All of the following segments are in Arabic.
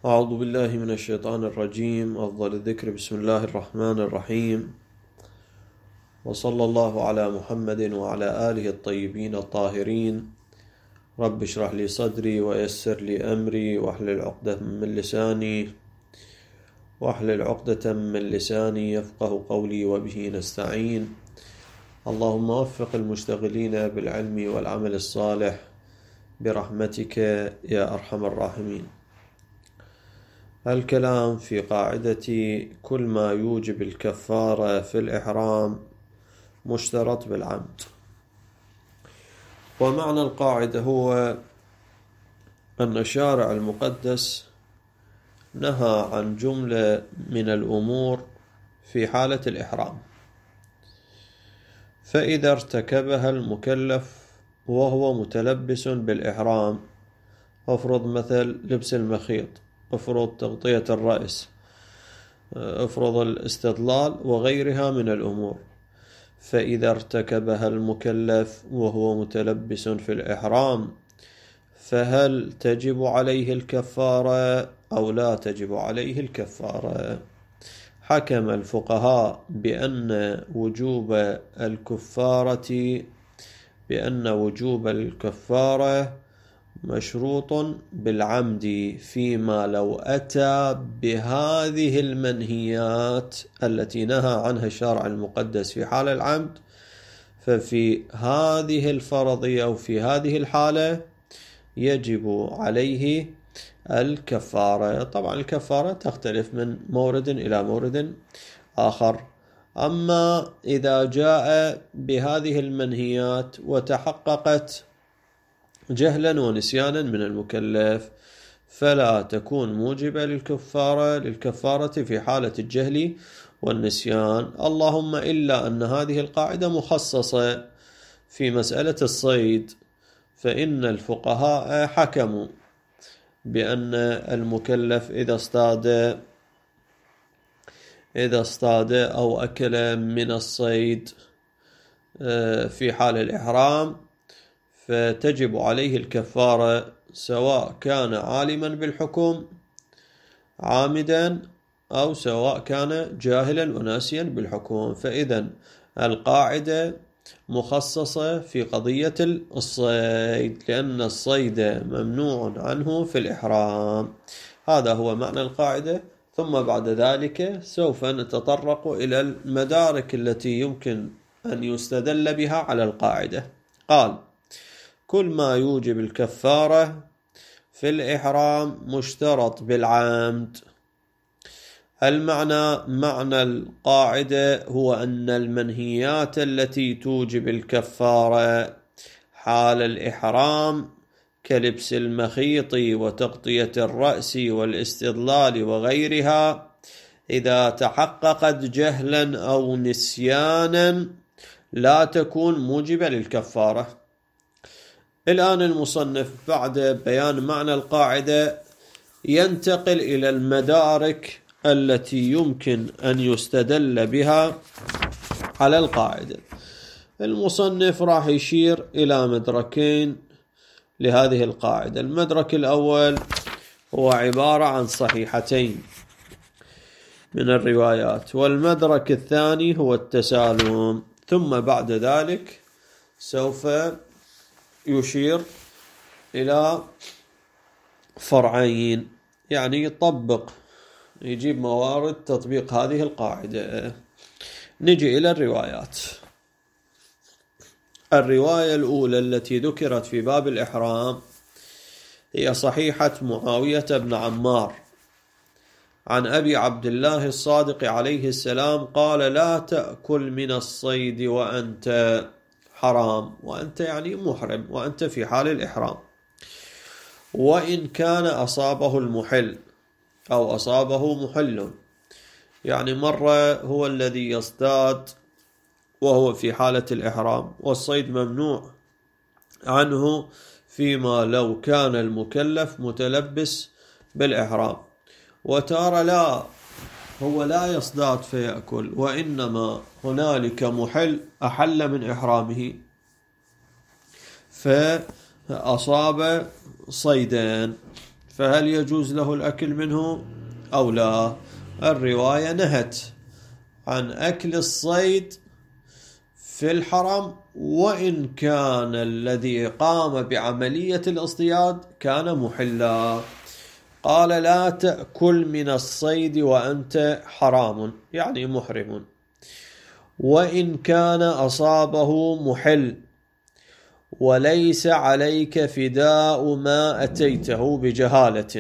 أعوذ بالله من الشيطان الرجيم. أفضل الذكر بسم الله الرحمن الرحيم، وصلى الله على محمد وعلى آله الطيبين الطاهرين. رب اشرح لي صدري ويسر لي أمري واحلل عقدة من لساني يفقه قولي وبه نستعين. اللهم وفق المشتغلين بالعلم والعمل الصالح برحمتك يا أرحم الراحمين. الكلام في قاعدة كل ما يوجب الكفارة في الإحرام مشترط بالعمد. ومعنى القاعدة هو أن الشارع المقدس نهى عن جملة من الأمور في حالة الإحرام، فإذا ارتكبها المكلف وهو متلبس بالإحرام، افرض مثل لبس المخيط، افرض تغطية الرأس، افرض الاستظلال وغيرها من الأمور، فإذا ارتكبها المكلف وهو متلبس في الإحرام فهل تجب عليه الكفارة أو لا تجب عليه الكفارة؟ حكم الفقهاء بأن وجوب الكفارة مشروط بالعمد، فيما لو أتى بهذه المنهيات التي نهى عنها الشارع المقدس في حال العمد، ففي هذه الفرضية أو في هذه الحالة يجب عليه الكفارة. طبعا الكفارة تختلف من مورد إلى مورد آخر. أما إذا جاء بهذه المنهيات وتحققت جهلا ونسيانا من المكلف فلا تكون موجبة للكفارة في حالة الجهل والنسيان، اللهم إلا أن هذه القاعدة مخصصة في مسألة الصيد، فإن الفقهاء حكموا بأن المكلف إذا اصطاد أو أكل من الصيد في حال الإحرام فتجب عليه الكفارة، سواء كان عالما بالحكم عامدا أو سواء كان جاهلا وناسيا بالحكم. فإذا القاعدة مخصصة في قضية الصيد، لأن الصيد ممنوع عنه في الإحرام. هذا هو معنى القاعدة. ثم بعد ذلك سوف نتطرق إلى المدارك التي يمكن أن يستدل بها على القاعدة. قال: كل ما يوجب الكفارة في الإحرام مشترط بالعمد. معنى القاعدة هو أن المنهيات التي توجب الكفارة حال الإحرام كلبس المخيط وتغطية الرأس والاستظلال وغيرها، إذا تحققت جهلا أو نسيانا لا تكون موجبة للكفارة. الآن المصنف بعد بيان معنى القاعدة ينتقل إلى المدارك التي يمكن أن يستدل بها على القاعدة. المصنف راح يشير إلى مدركين لهذه القاعدة. المدرك الأول هو عبارة عن صحيحتين من الروايات، والمدرك الثاني هو التسالم. ثم بعد ذلك سوف يشير إلى فرعين، يعني يجيب موارد تطبيق هذه القاعدة. نجي إلى الروايات. الرواية الأولى التي ذكرت في باب الإحرام هي صحيحة معاوية بن عمار عن أبي عبد الله الصادق عليه السلام قال: لا تأكل من الصيد وأنت حرام، وأنت يعني محرم، وأنت في حال الإحرام، وإن كان أصابه المحل أو أصابه محل. يعني مرة هو الذي يصطاد وهو في حالة الإحرام، والصيد ممنوع عنه فيما لو كان المكلف متلبس بالإحرام. وتارى لا، هو لا يصطاد فيأكل، وإنما هنالك محل أحل من إحرامه فأصاب صيدان، فهل يجوز له الأكل منه أو لا؟ الرواية نهت عن أكل الصيد في الحرم، وإن كان الذي قام بعملية الاصطياد كان محلا. قال: لا تأكل من الصيد وأنت حرام، يعني محرم، وإن كان أصابه محل، وليس عليك فداء ما أتيته بجهالة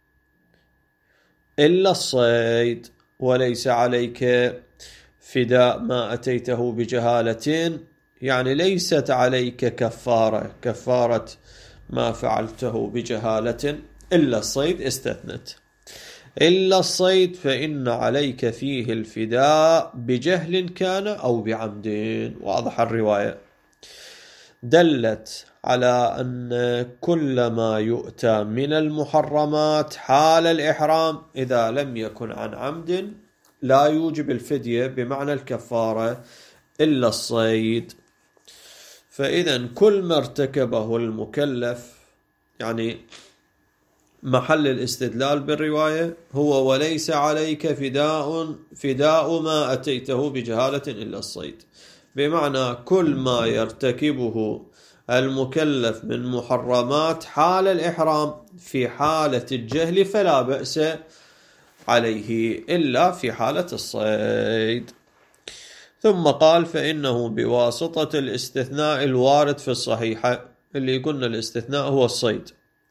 إلا الصيد. وليس عليك فداء ما أتيته بجهالة، يعني ليست عليك كفارة ما فعلته بجهالة إلا الصيد. استثنت إلا الصيد، فإن عليك فيه الفداء بجهل كان أو بعمد. واضح الرواية. دلت على أن كل ما يؤتى من المحرمات حال الإحرام إذا لم يكن عن عمد لا يوجب الفدية بمعنى الكفارة إلا الصيد. فإذا كل ما ارتكبه المكلف، يعني محل الاستدلال بالرواية هو وليس عليك فداء ما أتيته بجهالة إلا الصيد، بمعنى كل ما يرتكبه المكلف من محرمات حال الإحرام في حالة الجهل فلا بأس عليه إلا في حالة الصيد. ثم قال: فإنه بواسطة الاستثناء الوارد في الصحيحة، اللي قلنا الاستثناء هو الصيد،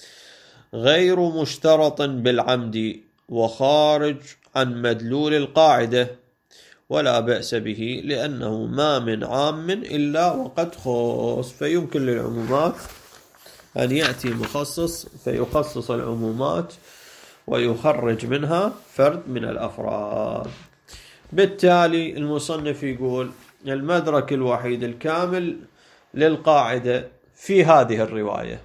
غير مشترط بالعمد وخارج عن مدلول القاعدة، ولا بأس به، لأنه ما من عام إلا وقد خص. فيمكن للعمومات أن يأتي مخصص فيخصص العمومات ويخرج منها فرد من الأفراد. بالتالي المصنف يقول: المدرك الوحيد الكامل للقاعدة في هذه الرواية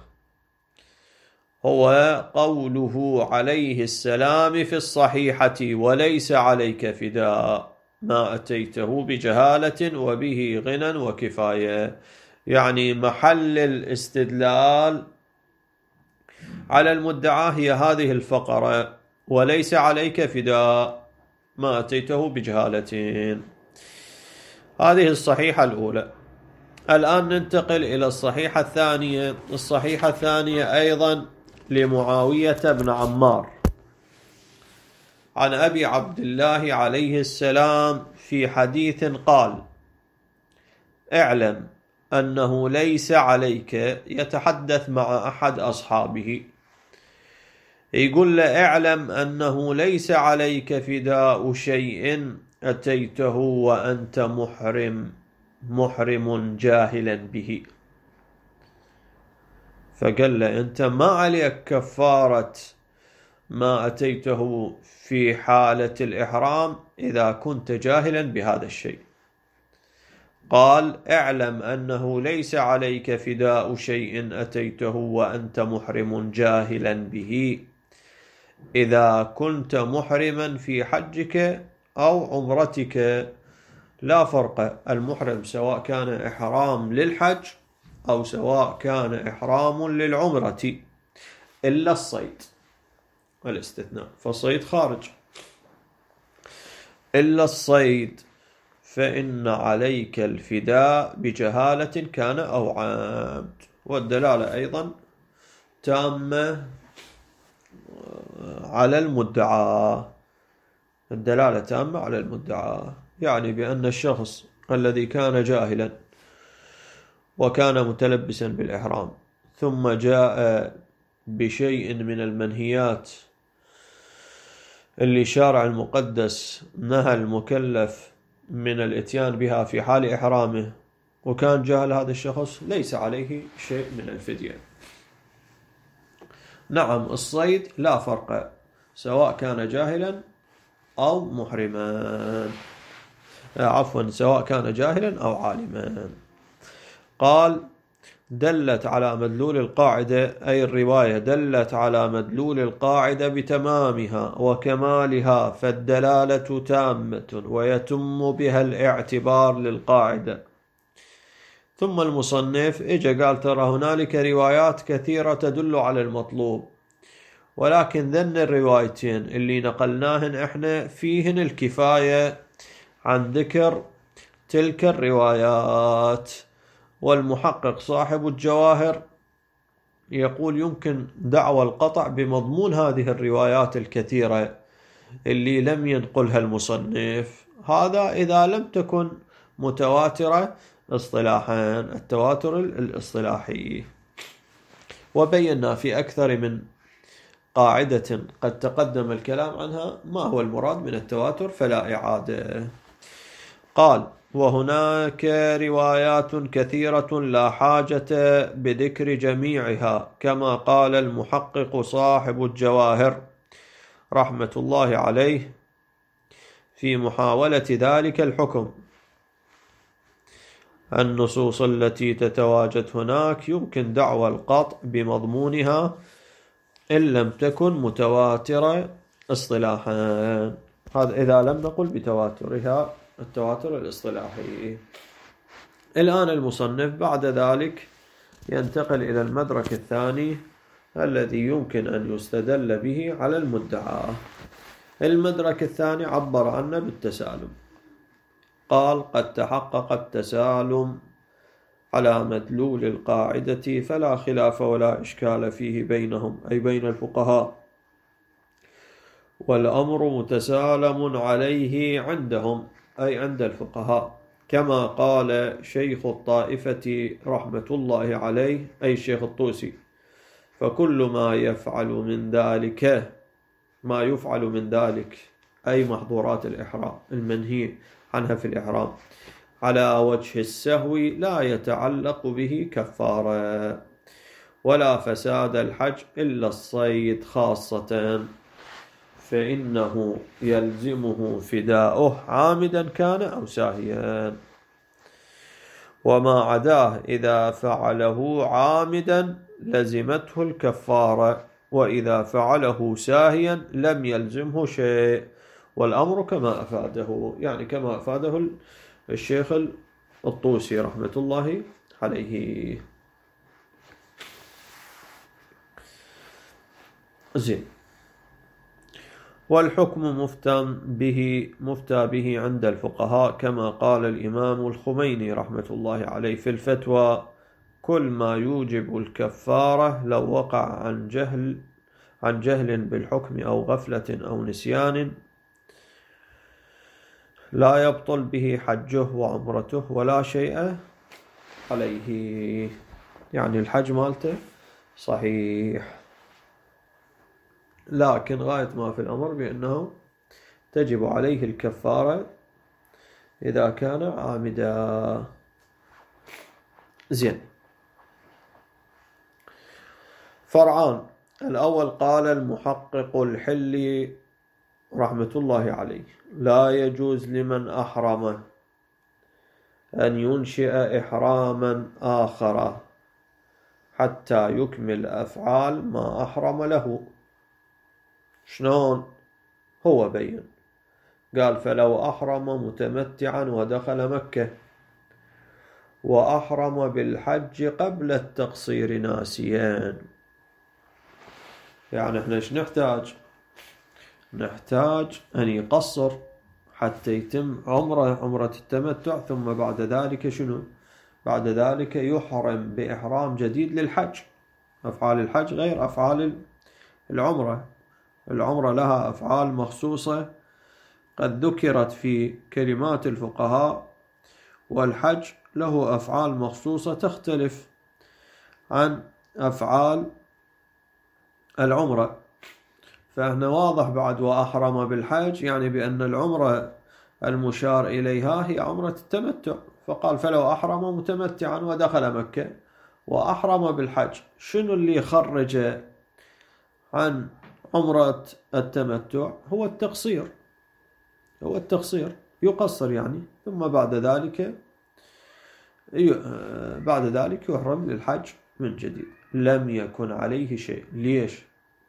هو قوله عليه السلام في الصحيحة: وليس عليك فداء ما أتيته بجهالة وبه غنى وكفاية. يعني محل الاستدلال على المدعى هي هذه الفقرة: وليس عليك فداء ما أتيته بجهالة. هذه الصحيحة الأولى. الآن ننتقل إلى الصحيحة الثانية. الصحيحة الثانية أيضا لمعاوية بن عمار عن أبي عبد الله عليه السلام في حديث قال: اعلم أنه ليس عليك، يتحدث مع أحد أصحابه، يقول له: اعلم أنه ليس عليك فداء شيء أتيته وأنت محرم جاهلا به. فقال له: أنت ما عليك كفارة ما أتيته في حالة الإحرام إذا كنت جاهلا بهذا الشيء. قال: اعلم أنه ليس عليك فداء شيء أتيته وأنت محرم جاهلا به إذا كنت محرما في حجك أو عمرتك. لا فرق، المحرم سواء كان إحرام للحج أو سواء كان إحرام للعمرة إلا الصيد، الاستثناء، فالصيد خارج. إلا الصيد فإن عليك الفداء بجهالة كان أو عمد. والدلالة أيضا تامة على المدعى. الدلالة تامة على المدعى، يعني بأن الشخص الذي كان جاهلا وكان متلبسا بالإحرام ثم جاء بشيء من المنهيات اللي شارع المقدس نهى المكلف من الاتيان بها في حال إحرامه، وكان جاهل هذا الشخص، ليس عليه شيء من الفدية. نعم، الصيد لا فرق سواء كان جاهلا أو محرما، سواء كان جاهلا أو عالما. قال: دلت على مدلول القاعدة، أي الرواية دلت على مدلول القاعدة بتمامها وكمالها، فالدلالة تامة ويتم بها الاعتبار للقاعدة. ثم المصنف قال: ترى هنالك روايات كثيرة تدل على المطلوب، ولكن ذن الروايتين اللي نقلناهن احنا فيهن الكفاية عن ذكر تلك الروايات. والمحقق صاحب الجواهر يقول يمكن دعوى القطع بمضمون هذه الروايات الكثيرة اللي لم ينقلها المصنف، هذا إذا لم تكن متواترة اصطلاحا، التواتر الاصطلاحي. وبينا في أكثر من قاعدة قد تقدم الكلام عنها ما هو المراد من التواتر، فلا إعادة. قال: وهناك روايات كثيرة لا حاجة بذكر جميعها، كما قال المحقق صاحب الجواهر رحمة الله عليه في محاولة ذلك الحكم. النصوص التي تتواجد هناك يمكن دعوى القطع بمضمونها إن لم تكن متواترة اصطلاحا، هذا إذا لم نقل بتواترها التواتر الاصطلاحي. الآن المصنف بعد ذلك ينتقل إلى المدرك الثاني الذي يمكن أن يستدل به على المدعى. المدرك الثاني عبر عنه بالتسالم، قال: قد تحقق التسالم على مدلول القاعدة فلا خلاف ولا إشكال فيه بينهم، أي بين الفقهاء، والأمر متسالم عليه عندهم، أي عند الفقهاء، كما قال شيخ الطائفة رحمة الله عليه، أي الشيخ الطوسي: فكل ما يفعل من ذلك أي محظورات الإحرام المنهي عنها في الإحرام على وجه السهو لا يتعلق به كفارة، ولا فساد الحج إلا الصيد خاصة، فإنه يلزمه فداؤه عامدا كان أو ساهيا، وما عداه إذا فعله عامدا لزمته الكفارة، وإذا فعله ساهيا لم يلزمه شيء، والأمر كما أفاده، يعني كما أفاده الشيخ الطوسي رحمة الله عليه. زين. والحكم مفتى به عند الفقهاء، كما قال الإمام الخميني رحمة الله عليه في الفتوى: كل ما يوجب الكفارة لو وقع عن جهل بالحكم أو غفلة أو نسيان لا يبطل به حجه وعمرته ولا شيء عليه، يعني الحج مالته صحيح، لكن غاية ما في الأمر بأنه تجب عليه الكفارة إذا كان عامدا. زين. فرعان. الأول قال المحقق الحلي رحمة الله عليه: لا يجوز لمن أحرم أن ينشئ إحراما آخر حتى يكمل أفعال ما أحرم له. شلون؟ هو بين، قال: فلو أحرم متمتعا ودخل مكة وأحرم بالحج قبل التقصير ناسيا، يعني احنا ايش نحتاج؟ نحتاج أن يقصر حتى يتم عمرة التمتع، ثم بعد ذلك شنو؟ بعد ذلك يحرم بإحرام جديد للحج. أفعال الحج غير أفعال العمرة. العمرة لها أفعال مخصوصة قد ذكرت في كلمات الفقهاء، والحج له أفعال مخصوصة تختلف عن أفعال العمرة. فهنا واضح بعد وأحرم بالحج، يعني بأن العمرة المشار إليها هي عمرة التمتع، فقال: فلو أحرم متمتعا ودخل مكة وأحرم بالحج. شنو اللي يخرج عن عمرة التمتع؟ هو التقصير، يقصر يعني، ثم بعد ذلك يحرم للحج من جديد، لم يكن عليه شيء. ليش؟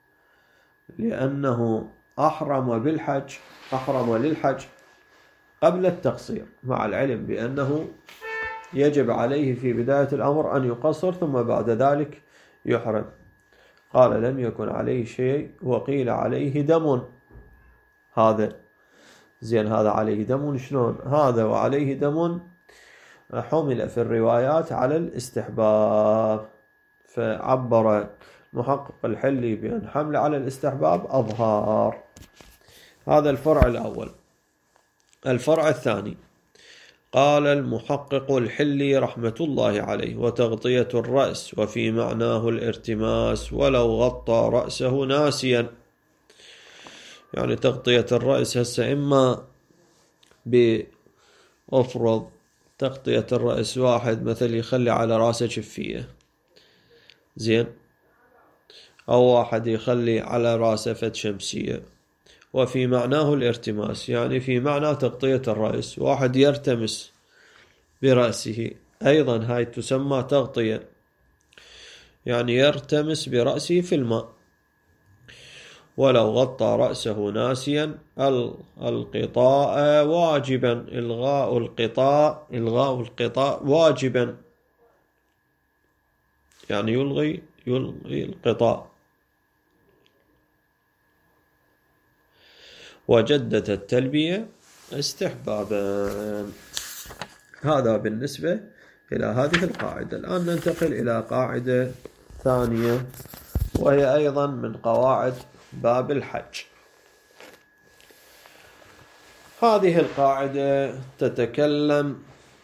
لأنه أحرم للحج قبل التقصير، مع العلم بأنه يجب عليه في بداية الأمر أن يقصر ثم بعد ذلك يحرم. قال لم يكن عليه شيء وقيل عليه دم. هذا زين، هذا عليه دم شلون؟ هذا وعليه دم حمل في الروايات على الاستحباب، فعبر محقق الحلي بأن حمل على الاستحباب أظهار. هذا الفرع الأول. الفرع الثاني، قال المحقق الحلي رحمة الله عليه: وتغطية الرأس وفي معناه الارتماس ولو غطى رأسه ناسيا. يعني تغطية الرأس هسه إما بأفرض تغطية الرأس واحد مثل يخلي على راسه شفية، زين، أو واحد يخلي على راسه فد شمسية. وفي معناه الارتماس، يعني في معنى تغطية الرأس واحد يرتمس برأسه، أيضا هاي تسمى تغطية، يعني يرتمس برأسه في الماء. ولو غطى رأسه ناسيا القطاء واجبا، إلغاء القطاء واجبا، يعني يلغي القطاء. وجدد التلبية استحبابا. هذا بالنسبة إلى هذه القاعدة. الآن ننتقل إلى قاعدة ثانية، وهي أيضا من قواعد باب الحج. هذه القاعدة تتكلم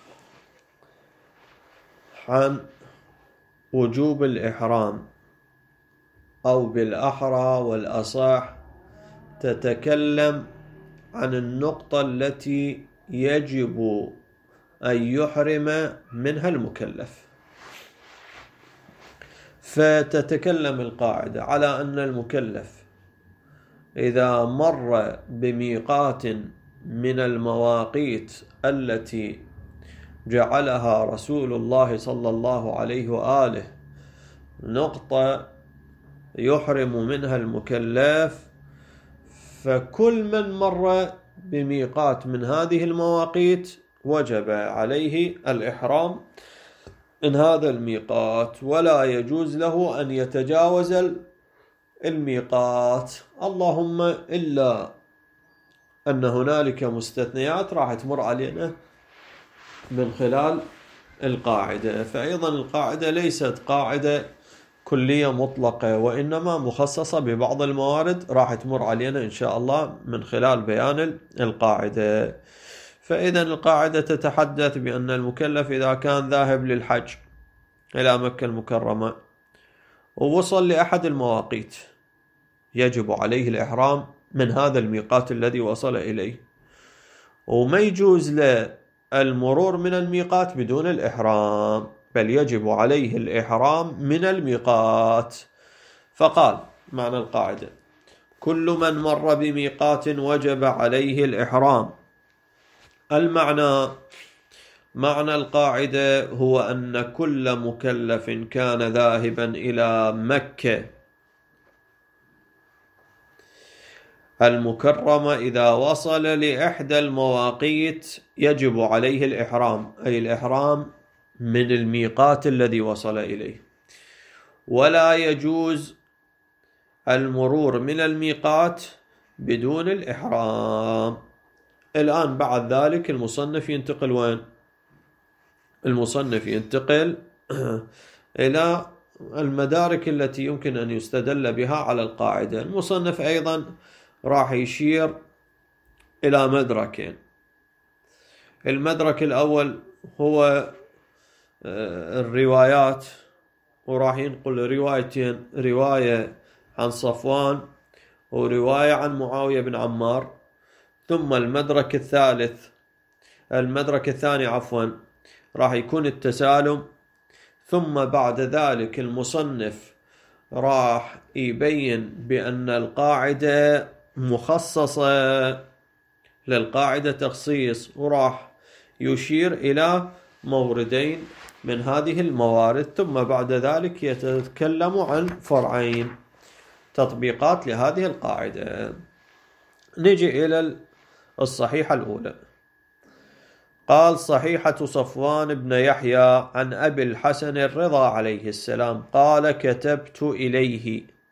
عن وجوب الإحرام، أو بالأحرى والأصح تتكلم عن النقطة التي يجب أن يحرم منها المكلف. فتتكلم القاعدة على أن المكلف إذا مر بميقات من المواقيت التي جعلها رسول الله صلى الله عليه وآله نقطة يحرم منها المكلف، فكل من مر بميقات من هذه المواقيت وجب عليه الإحرام من هذا الميقات، ولا يجوز له أن يتجاوز الميقات، اللهم إلا أن هنالك مستثنيات راح تمر علينا من خلال القاعدة. فأيضا القاعدة ليست قاعدة كلية مطلقة، وإنما مخصصة ببعض الموارد راح تمر علينا إن شاء الله من خلال بيان القاعدة. فإذا القاعدة تتحدث بأن المكلف إذا كان ذاهب للحج إلى مكة المكرمة ووصل لأحد المواقيت يجب عليه الإحرام من هذا الميقات الذي وصل إليه، وما يجوز له المرور من الميقات بدون الإحرام، بل يجب عليه الإحرام من الميقات. فقال معنى القاعدة: كل من مر بميقات وجب عليه الإحرام. معنى القاعدة هو أن كل مكلف كان ذاهبا إلى مكة المكرمة إذا وصل لإحدى المواقيت يجب عليه الإحرام، أي الإحرام من الميقات الذي وصل إليه، ولا يجوز المرور من الميقات بدون الإحرام. الآن بعد ذلك المصنف ينتقل وين؟ المصنف ينتقل إلى المدارك التي يمكن أن يستدل بها على القاعدة. المصنف أيضا راح يشير إلى مدركين. المدرك الأول هو الروايات، وراح ينقل روايتين، رواية عن صفوان ورواية عن معاوية بن عمار. ثم المدرك الثاني راح يكون التسالم. ثم بعد ذلك المصنف راح يبين بأن القاعدة مخصصة للقاعدة تخصيص، وراح يشير إلى موردين من هذه الموارد. ثم بعد ذلك يتكلم عن فرعين تطبيقات لهذه القاعدة. نجي إلى الصحيحة الأولى. قال: صحيحة صفوان بن يحيى عن أبي الحسن الرضا عليه السلام قال: كتبت إليه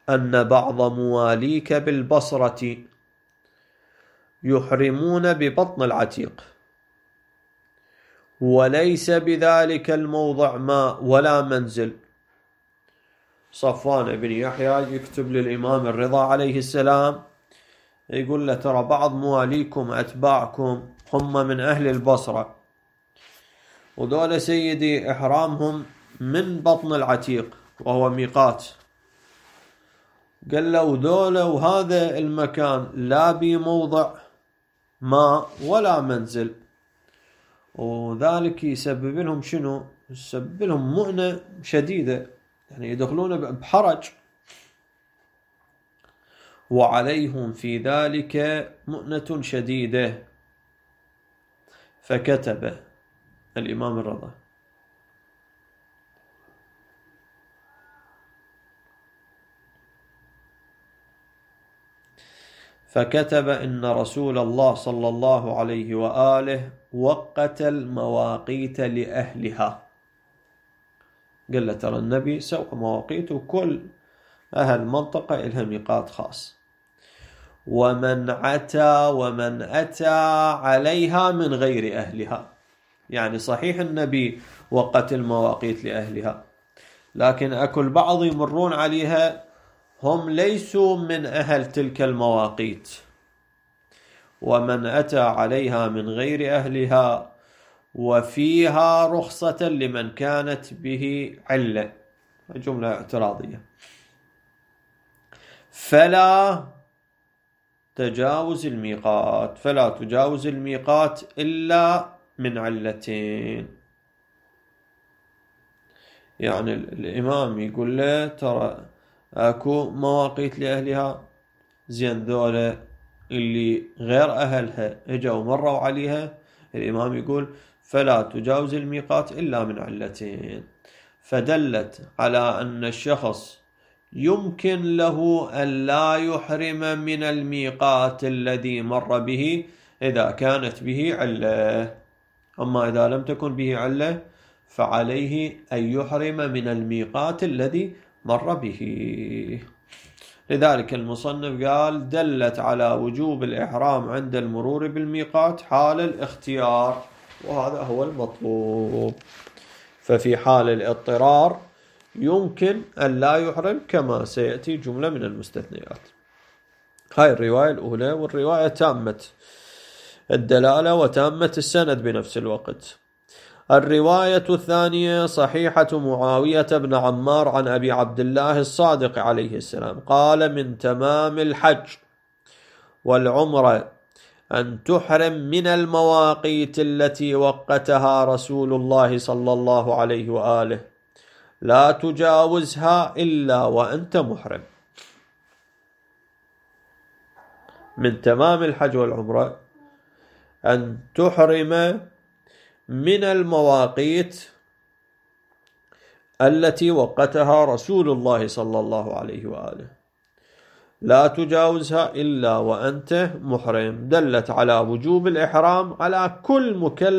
أن بعض مواليك بالبصرة يحرمون ببطن العتيق، وليس بذلك الموضع ماء ولا منزل. صفوان بن يحيى يكتب للإمام الرضا عليه السلام يقول له ترى بعض مواليكم أتباعكم هم من أهل البصرة، وذول سيدي إحرامهم من بطن العتيق وهو ميقات. قال له وذول وهذا المكان لا بموضع ماء ولا منزل، وذلك يسبب لهم شنو؟ يسبب لهم مؤنة شديدة، يعني يدخلون بحرج، وعليهم في ذلك مؤنة شديدة. فكتب الإمام الرضا إن رسول الله صلى الله عليه وآله وقت المواقيت لأهلها. قال له ترى النبي سوى مواقيت وكل أهل منطقة إلها ميقات خاص. ومن أتى عليها من غير أهلها، يعني صحيح النبي وقت المواقيت لأهلها، لكن أكو البعض يمرون عليها هم ليسوا من أهل تلك المواقيت. ومن أتى عليها من غير أهلها وفيها رخصة لمن كانت به علة، جملة اعتراضية، فلا تجاوز الميقات إلا من علتين. يعني الإمام يقول له ترى أكو مواقيت لأهلها، زين ذولا اللي غير أهلها اجوا مروا عليها، الإمام يقول فلا تجاوز الميقات إلا من علتين. فدلت على أن الشخص يمكن له أن لا يحرم من الميقات الذي مر به إذا كانت به علة، أما إذا لم تكن به علة فعليه أن يحرم من الميقات الذي مر به. لذلك المصنف قال دلت على وجوب الإحرام عند المرور بالميقات حال الاختيار، وهذا هو المطلوب. ففي حال الاضطرار يمكن أن لا يحرم كما سيأتي جملة من المستثنيات. هاي الرواية الأولى، والرواية تامة الدلالة وتامة السند بنفس الوقت. الرواية الثانية صحيحة معاوية بن عمار عن أبي عبد الله الصادق عليه السلام قال من تمام الحج والعمرة أن تحرم من المواقيت التي وقتها رسول الله صلى الله عليه وآله، لا تجاوزها إلا وأنت محرم. من تمام الحج والعمرة أن تحرم من المواقيت التي وقتها رسول الله صلى الله عليه وآله، لا تجاوزها إلا وأنت محرم. دلت على وجوب الإحرام على كل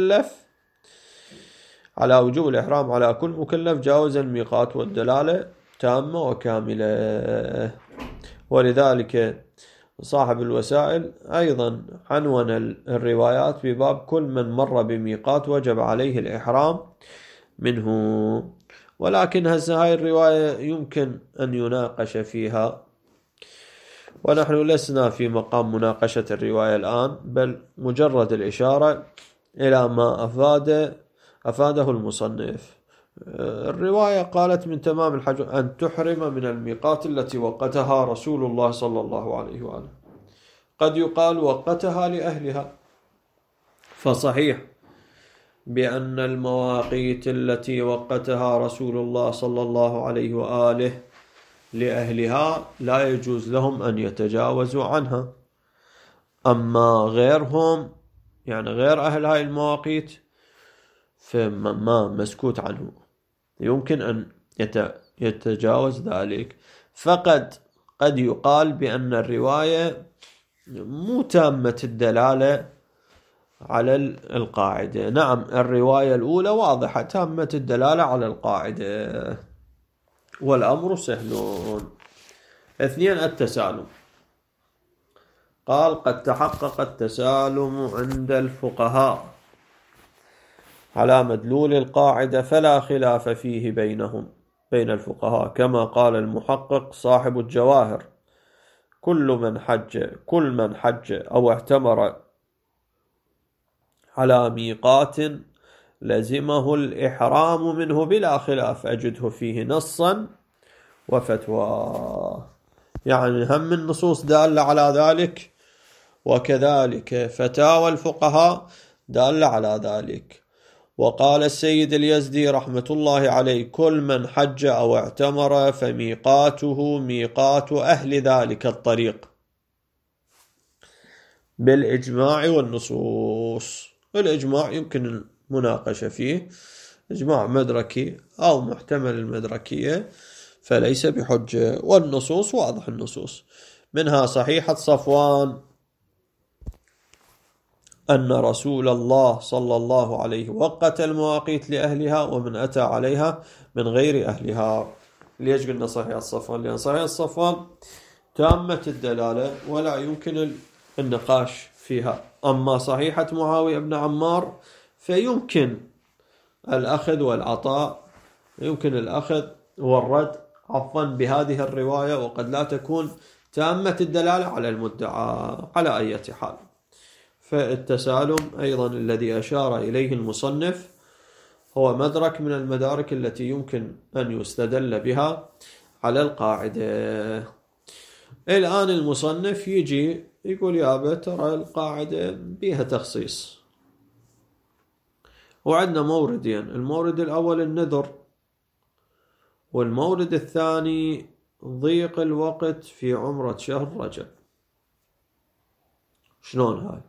مكلف، جاوز الميقات، والدلالة تامة وكاملة. ولذلك صاحب الوسائل أيضا عنون الروايات بباب كل من مر بميقات وجب عليه الإحرام منه. ولكن هذه الرواية يمكن أن يناقش فيها، ونحن لسنا في مقام مناقشة الرواية الآن، بل مجرد الإشارة إلى ما أفاده المصنف. الرواية قالت من تمام الحج أن تحرم من الميقات التي وقتها رسول الله صلى الله عليه وآله. قد يقال وقتها لأهلها، فصحيح بأن المواقيت التي وقتها رسول الله صلى الله عليه وآله لأهلها لا يجوز لهم أن يتجاوزوا عنها. أما غيرهم، يعني غير أهل هاي المواقيت، فما مسكوت عنه، يمكن أن يتجاوز ذلك. قد يقال بأن الرواية مو تامة الدلالة على القاعدة. نعم، الرواية الأولى واضحة تامة الدلالة على القاعدة، والأمر سهل. 2 التسالم. قال قد تحقق التسالم عند الفقهاء على مدلول القاعدة فلا خلاف فيه بين الفقهاء، كما قال المحقق صاحب الجواهر: كل من حج أو اعتمر على ميقات لزمه الإحرام منه بلا خلاف، أجده فيه نصا وفتوى. يعني هم النصوص دالة على ذلك، وكذلك فتاوى الفقهاء دالة على ذلك. وقال السيد اليزدي رحمة الله عليه: كل من حج أو اعتمر فميقاته ميقات أهل ذلك الطريق بالإجماع والنصوص. الإجماع يمكن المناقشة فيه، إجماع مدركي أو محتمل المدركية فليس بحجة، والنصوص واضح النصوص، منها صحيحة صفوان أن رسول الله صلى الله عليه وقت المواقيت لأهلها ومن أتى عليها من غير أهلها. ليش قلنا صحيحة صفوان؟ لأن صحيحة صفوان تامة الدلالة ولا يمكن النقاش فيها. أما صحيحة معاوية بن عمار فيمكن الأخذ والعطاء، يمكن الأخذ والرد بهذه الرواية، وقد لا تكون تامة الدلالة على المدعى. على أي حال، فالتسالم أيضا الذي أشار إليه المصنف هو مدرك من المدارك التي يمكن أن يستدل بها على القاعدة. الآن المصنف يجي يقول: يا ترى القاعدة بها تخصيص، وعندنا موردين: المورد الأول النذر، والمورد الثاني ضيق الوقت في عمرة شهر رجب. شلون هاي؟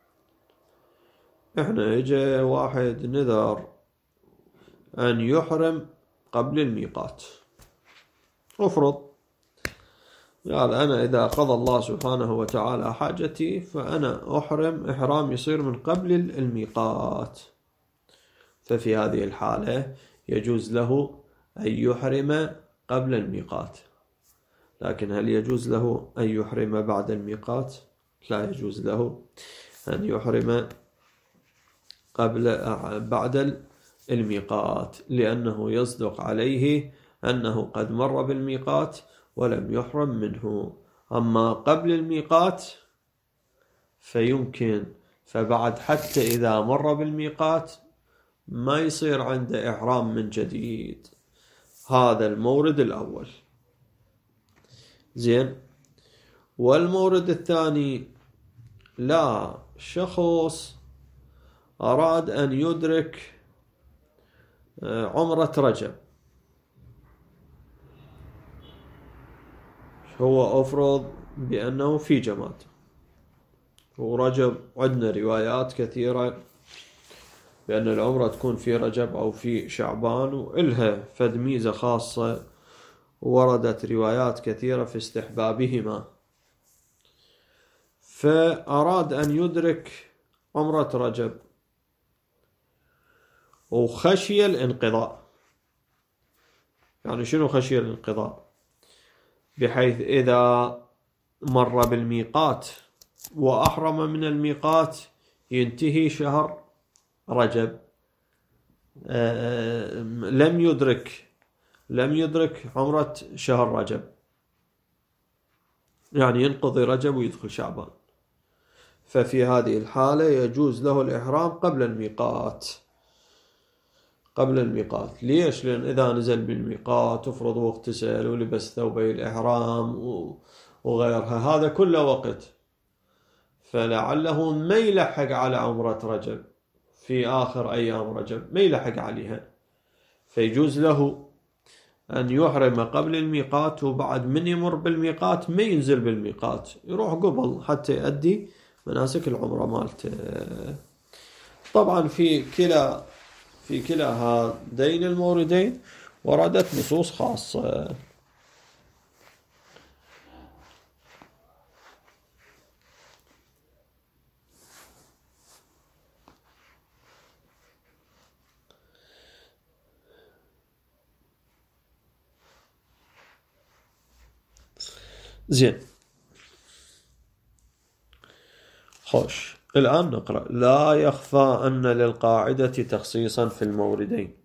احنا اجى واحد نذر أن يحرم قبل الميقات، افرض قال: أنا إذا قضى الله سبحانه وتعالى حاجتي فأنا أحرم إحرام يصير من قبل الميقات. ففي هذه الحالة يجوز له أن يحرم قبل الميقات، لكن هل يجوز له أن يحرم بعد الميقات؟ لا يجوز له أن يحرم بعد الميقات، لأنه يصدق عليه أنه قد مر بالميقات ولم يحرم منه. أما قبل الميقات فيمكن، فبعد حتى إذا مر بالميقات ما يصير عنده إحرام من جديد. هذا المورد الأول. زين. والمورد الثاني: لا، شخص أراد أن يدرك عمرة رجب، هو أفرض بأنه في جماد، ورجب عندنا روايات كثيرة بأن العمرة تكون في رجب أو في شعبان، وإلها فد ميزة خاصة، وردت روايات كثيرة في استحبابهما. فأراد أن يدرك عمرة رجب وخشي الانقضاء. يعني شنو خشي الانقضاء؟ بحيث إذا مر بالميقات وأحرم من الميقات ينتهي شهر رجب، لم يدرك عمرة شهر رجب، يعني ينقضي رجب ويدخل شعبان. ففي هذه الحالة يجوز له الإحرام قبل الميقات. ليش؟ لأن إذا نزل بالميقات افرض واغتسل ولبس ثوبي الإحرام وغيرها، هذا كله وقت، فلعله ما يلحق على عمرة رجب في آخر أيام رجب، ما يلحق عليها، فيجوز له أن يحرم قبل الميقات، وبعد من يمر بالميقات ما ينزل بالميقات، يروح قبل حتى يؤدي مناسك العمرة مالته. طبعا في كلا هذين الموردين وردت نصوص خاصة. زين. خوش، الآن نقرأ: لا يخفى أن للقاعدة تخصيصا في الموردين.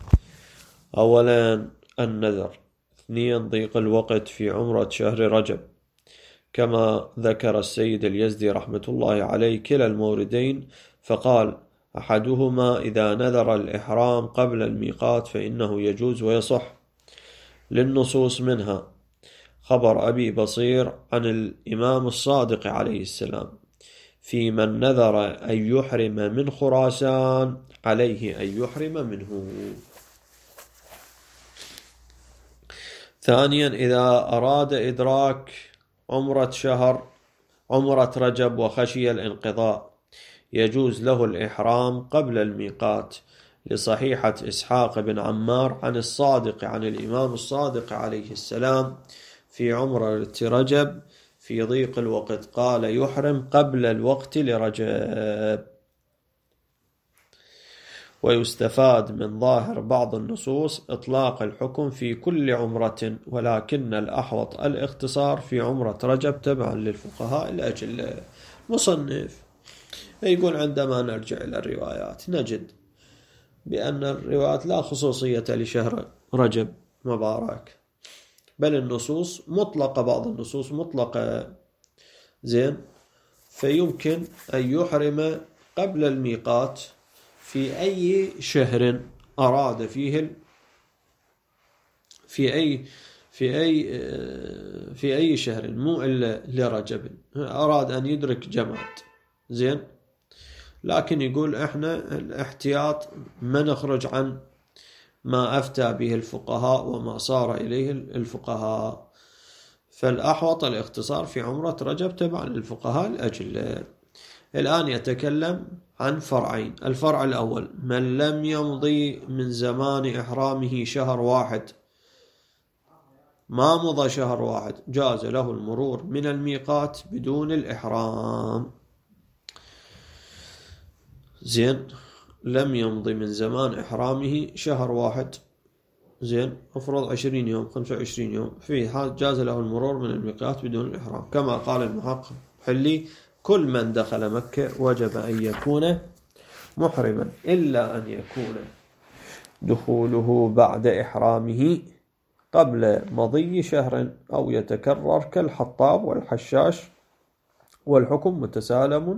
أولا النذر. 2 ضيق الوقت في عمرة شهر رجب، كما ذكر السيد اليزدي رحمة الله عليه كلا الموردين، فقال: أحدهما إذا نذر الإحرام قبل الميقات فإنه يجوز ويصح، للنصوص منها خبر أبي بصير عن الإمام الصادق عليه السلام في من نذر أن يحرم من خراسان عليه أن يحرم منه. ثانيا إذا أراد إدراك عمرة رجب وخشي الانقضاء يجوز له الإحرام قبل الميقات، لصحيحة إسحاق بن عمار عن الصادق عن الإمام الصادق عليه السلام في عمرة رجب في ضيق الوقت قال: يحرم قبل الوقت لرجب. ويستفاد من ظاهر بعض النصوص إطلاق الحكم في كل عمرة، ولكن الأحوط الاختصار في عمرة رجب تبعا للفقهاء الأجل. مصنف يقول: عندما نرجع إلى الروايات نجد بأن الروايات لا خصوصية لشهر رجب مبارك، بل النصوص مطلقة، بعض النصوص مطلقة. زين، فيمكن أن يحرم قبل الميقات في أي شهر أراد فيه، في أي شهر، مو إلا لرجب، أراد أن يدرك جماد. زين، لكن يقول إحنا الاحتياط ما نخرج عن ما أفتى به الفقهاء وما صار إليه الفقهاء، فالأحوط الاختصار في عمرة رجب تبعا للفقهاء الأجل. الآن يتكلم عن فرعين. الفرع الأول: من لم يمضي من زمان إحرامه شهر واحد، ما مضى شهر واحد، جاز له المرور من الميقات بدون الإحرام. زين، لم يمضي من زمان إحرامه شهر واحد، زين، افرض 20 يوم 25 يوم، في حال جاز له المرور من الميقات بدون الإحرام، كما قال المحقق حلي: كل من دخل مكة وجب أن يكون محرما، إلا أن يكون دخوله بعد إحرامه قبل مضي شهر أو يتكرر كالحطاب والحشاش، والحكم متسالم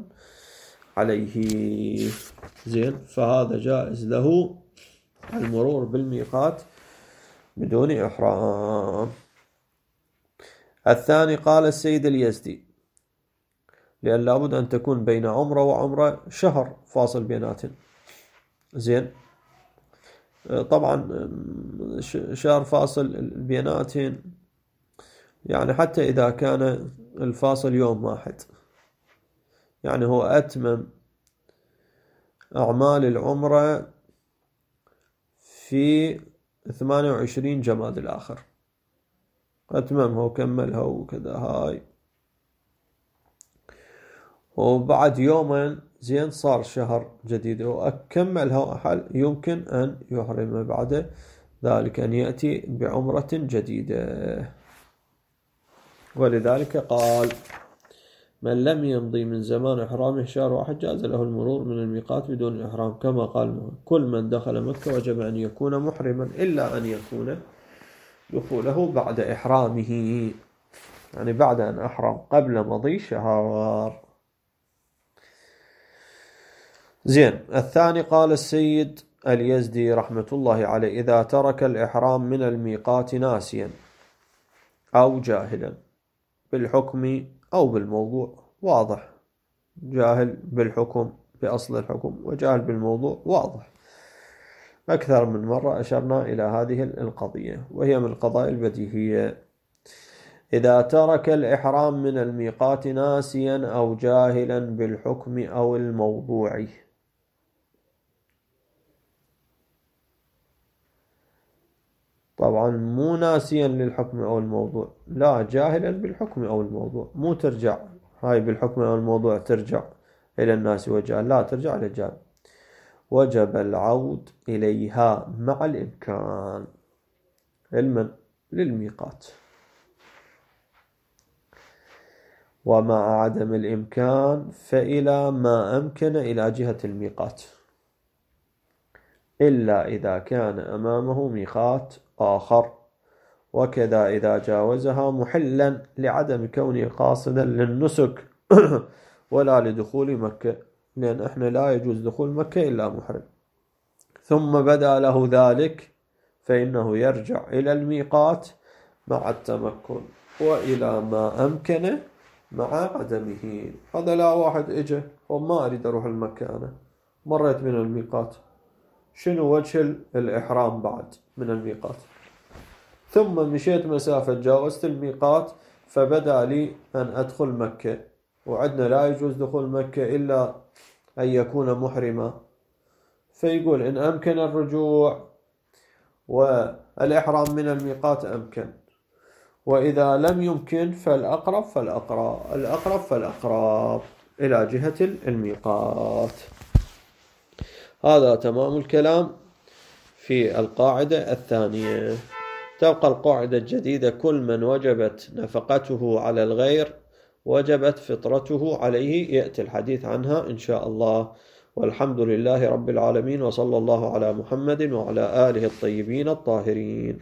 عليه. زين، فهذا جائز له المرور بالميقات بدون إحرام. الثاني قال السيد اليزدي: لأن لابد أن تكون بين عمرة وعمرة شهر فاصل بيناتهم. زين، طبعا شهر فاصل بيناتهم، يعني حتى إذا كان الفاصل يوم واحد، يعني هو أتمم أعمال العمرة في 28 جماد الآخر، أتممها وكملها وكذا هاي، وبعد يومين زين صار شهر جديد وأكملها وأحل، يمكن أن يحرم بعد ذلك أن يأتي بعمرة جديدة. ولذلك قال: من لم يمضي من زمان إحرامه شهر واحد جاز له المرور من الميقات بدون إحرام، كما قال: كل من دخل مكة وجب أن يكون محرما، إلا أن يكون دخوله بعد إحرامه، يعني بعد أن أحرم قبل مضي شهر. زين، الثاني قال السيد اليزدي رحمة الله عليه: إذا ترك الإحرام من الميقات ناسيا أو جاهلا بالحكم أو بالموضوع، واضح، جاهل بالحكم بأصل الحكم وجاهل بالموضوع، واضح، أكثر من مرة أشرنا إلى هذه القضية، وهي من القضايا البديهية. إذا ترك الإحرام من الميقات ناسيا أو جاهلا بالحكم أو الموضوع، طبعا مو ناسيا للحكم أو الموضوع، لا، جاهلا بالحكم أو الموضوع، مو ترجع هاي بالحكم أو الموضوع ترجع إلى الناس وجهل، لا، ترجع إلى الجهل، وجب العود إليها مع الإمكان. علما للميقات. ومع عدم الإمكان فإلى ما أمكن إلى جهة الميقات، إلا إذا كان أمامه ميقات آخر، وكذا إذا جاوزها محلا لعدم كونه قاصدا للنسك ولا لدخول مكة، لأن احنا لا يجوز دخول مكة إلا محرم، ثم بدا له ذلك فإنه يرجع إلى الميقات مع التمكن وإلى ما أمكن مع عدمه. هذا لا واحد إجا وما أريد أروح المكة، أنا مريت من الميقات، شنو وجه الإحرام بعد من الميقات؟ ثم مشيت مسافة جاوزت الميقات فبدأ لي أن أدخل مكة، وعندنا لا يجوز دخول مكة إلا أن يكون محرما، فيقول إن أمكن الرجوع والإحرام من الميقات أمكن، وإذا لم يمكن فالأقرب إلى جهة الميقات. هذا تمام الكلام في القاعدة الثانية. تبقى القاعدة الجديدة: كل من وجبت نفقته على الغير وجبت فطرته عليه، يأتي الحديث عنها إن شاء الله. والحمد لله رب العالمين، وصلى الله على محمد وعلى آله الطيبين الطاهرين.